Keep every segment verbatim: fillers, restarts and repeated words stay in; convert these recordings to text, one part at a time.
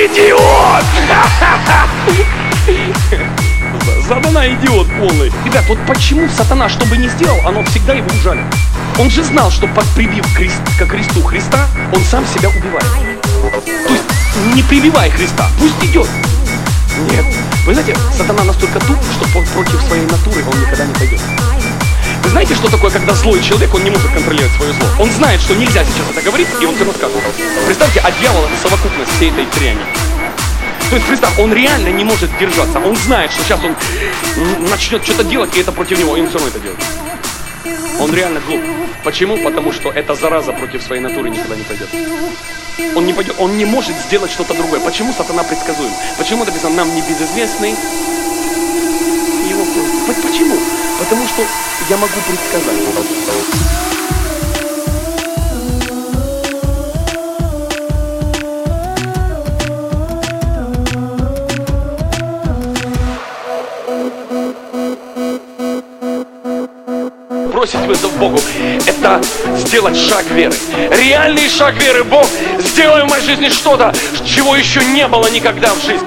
идиот! Сатана идиот полный. Ребят, вот почему сатана, что бы ни сделал, оно всегда его ужалит. Он же знал, что прибив крест, ко кресту Христа, он сам себя убивает. То есть не прибивай Христа, пусть идет. Нет. Вы знаете, сатана настолько туп, что против своей натуры он никогда не пойдет. Вы знаете, что такое, когда злой человек, он не может контролировать свое зло? Он знает, что нельзя сейчас это говорить, и он все равно скажет. Представьте, а дьявол — это совокупность всей этой дряни. То есть, представь, он реально не может держаться. Он знает, что сейчас он начнет что-то делать, и это против него, и он все равно это делает. Он реально глуп. Почему? Потому что эта зараза против своей натуры никогда не пойдет. Он не пойдет, он не может сделать что-то другое. Почему сатана предсказуем? Почему написано «нам небезызвестный его плоть»? Почему? Потому что я могу предсказать. Бросить вызов Богу — это сделать шаг веры. Реальный шаг веры. Бог, сделай в моей жизни что-то, чего еще не было никогда в жизни.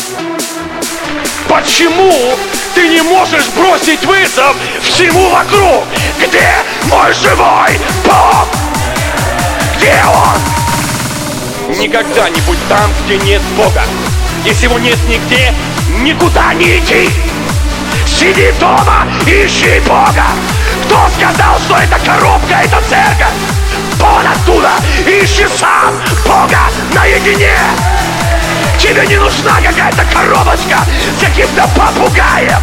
Почему ты не можешь бросить вызов всему вокруг? Где мой живой Бог? Где Он? Никогда не будь там, где нет Бога. Если Его нет нигде, никуда не иди. Сиди дома и ищи Бога. Кто сказал, что эта коробка — это церковь? Вон оттуда, ищи сам Бога наедине. Тебе не нужна какая-то коробочка с каким-то попугаем.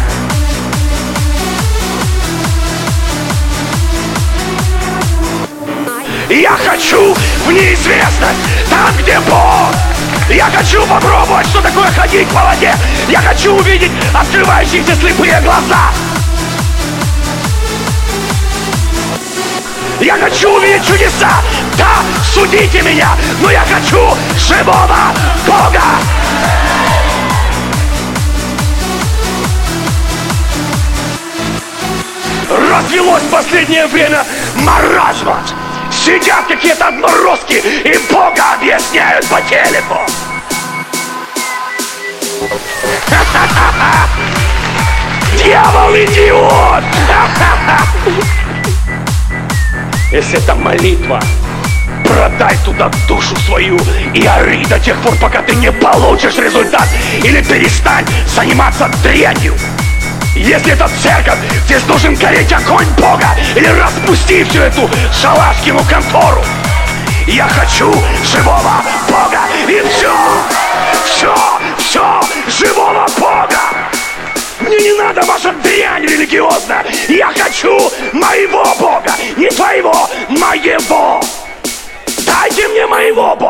Я хочу в неизвестность, там, где Бог. Я хочу попробовать, что такое ходить по воде. Я хочу увидеть открывающиеся слепые глаза. Я хочу увидеть чудеса. Да, судите меня, но я хочу живого Бога. Развелось в последнее время маразма. Сидят какие-то отморозки и Бога объясняют по телеку. Дьявол идиот. Если это молитва, продай туда душу свою и ори до тех пор, пока ты не получишь результат. Или перестань заниматься дрянью. Если это церковь, здесь должен гореть огонь Бога. Или распусти всю эту шалашкину контору. Я хочу живого Бога. И все, все, все, живого Бога. Мне не надо ваша дрянь религиозная. Я хочу моего Бога. Не твоего, моего. Дайте мне моего Бога.